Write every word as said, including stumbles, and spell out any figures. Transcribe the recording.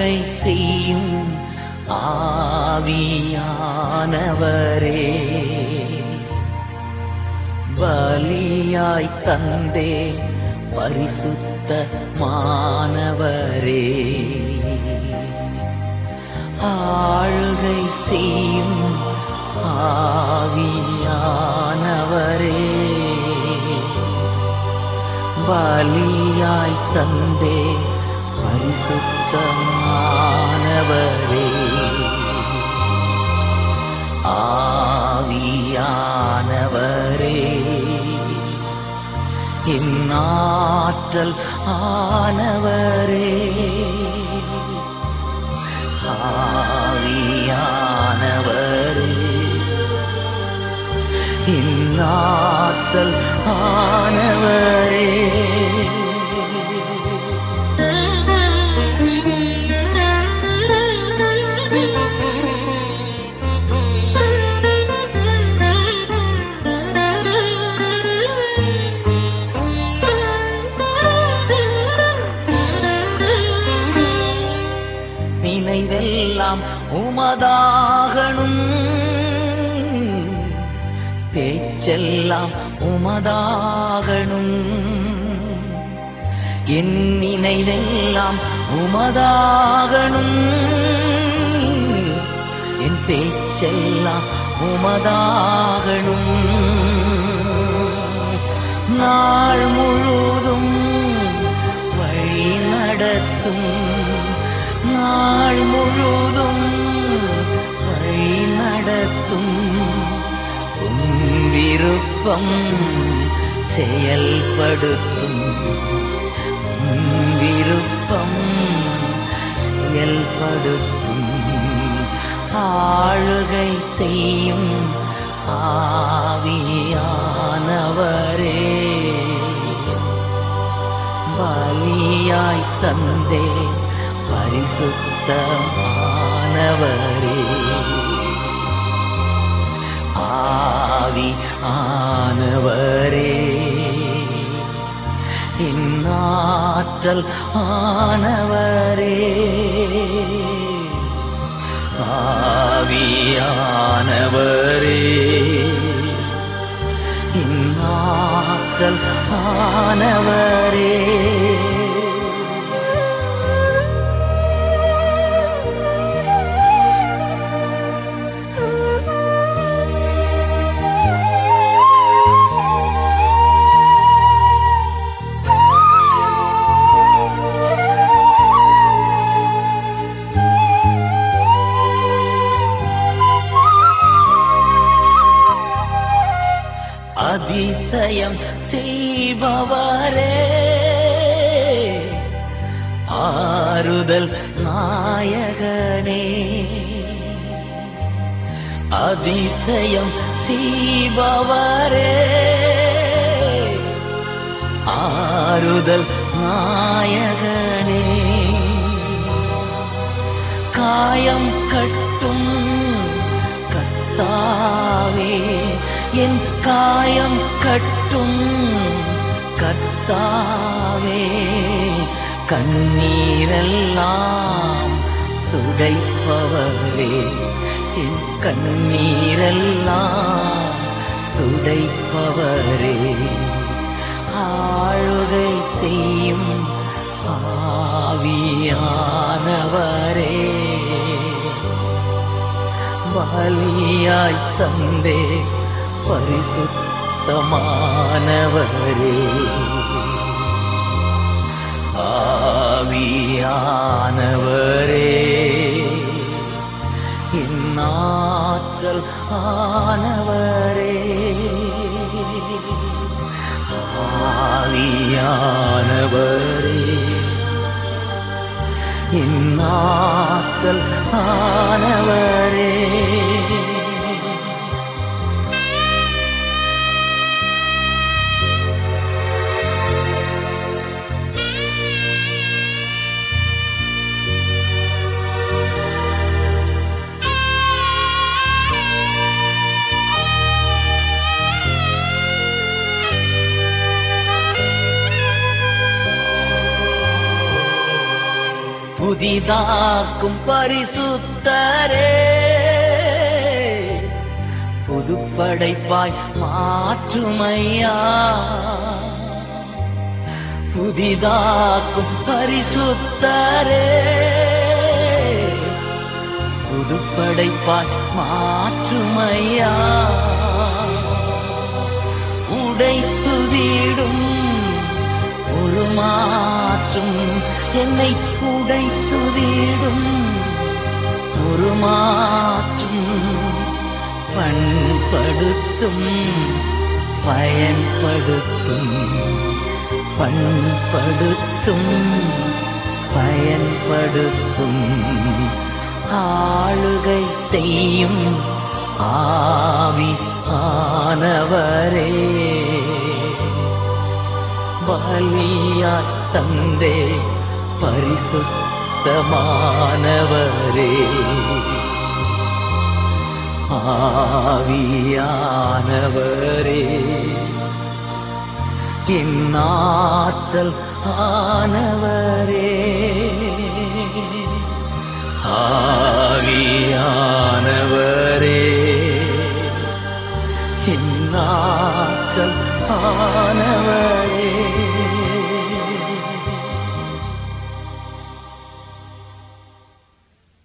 ஆளுகை செய்யும் ஆவியானவரே, பலியாய் தந்தே பரிசுத்த மானவரே, ஆளுகை செய்யும் ஆவியானவரே, பலியாய் தந்தே பரிசுத்தமானவரே, ஆவியானவரே, இந்நாற்றல் ஆனவரே, ஆவியானவரே, இந்நாற்றல் ஆனவரே. நினைவெல்லாம் உமதாகணும், பேச்செல்லாம் உமதாகணும், என் நினைவெல்லாம் உமதாகணும், என் பேச்செல்லாம் உமதாகணும், நாள் முழுதும் வழி நடத்தும், நாள் முழுதும் வழி நடத்தும், உம் விருப்பம் செயல்படுத்தும், உம் விருப்பம் செயல்படுத்தும், ஆளுகை செய்யும் ஆவியானவரே, பலியாய் தந்தே பரிசுத்தமானவரே, ஆவியானவரே, இந்நாற்றல் ஆனவரே, ஆவியானவரே, இந்நாற்றல் ஆனவரே. அதிசயம் செய்பவரே, ஆறுதல் நாயகனே, அதிசயம் செய்பவரே, ஆறுதல் நாயகனே, காயம் கட்டும் கர்த்தாவே, என் காயம் கட்டும் கர்த்தாவே, கண்ணீரெல்லாம் துடைப்பவரே, என் கண்ணீரெல்லாம் துடைப்பவரே, ஆளுகை செய்யும் ஆவியானவரே, பலியாய் தந்தே பரிசுத்தமானவரே, ஆவியானவரே, இந்நாற்றல் ஆனவரே, ஆவியானவரே, இந்நாற்றல் ஆனவரே. புதிதாக்கும் பரிசுத்தரே புதுப்படைப்பாய் மாற்றுமையா புதிதாக்கும் பரிசுத்தரே புதுப்படைப்பாய் மாற்றுமையா உடைத்து வீடும் உருமாற்றும் என்னை உடைத்து வீடும் உருமாற்றும் பண்படுத்தும் பயன்படுத்தும் பண்படுத்தும் பயன்படுத்தும் ஆளுகை செய்யும் ஆவி ஆனவரே பலியாய் தந்தே பரிசுத்தமானவரே ஆவியானவரே என் ஆற்றல் ஆனவரே ஆவியானவரே என் ஆற்றல்